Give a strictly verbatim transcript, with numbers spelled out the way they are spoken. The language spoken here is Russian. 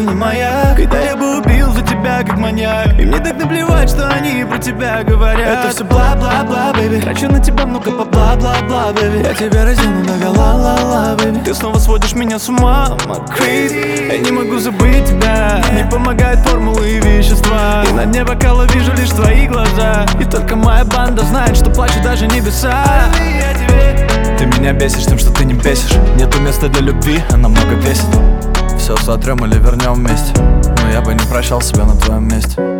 темный маяк. Когда я бы убил за тебя, как маньяк. И мне так наплевать, что они про тебя говорят. Это все бла-бла-бла, бэби. Трачу на тебя много по бла-бла-бла, бэби. Я тебя раздену на ла-ла-ла, бэби. Ты снова сводишь меня с ума, Макрит. Я не могу забыть тебя. Не помогают формулы и вещества. И на дне бокала вижу лишь твои глаза. И только моя банда знает, что плачут даже небеса. Ты меня бесишь тем, что ты не бесишь. Нету места для любви, она много весит. Все сотрем или вернем вместе. Но я бы не прощал себя на твоем месте.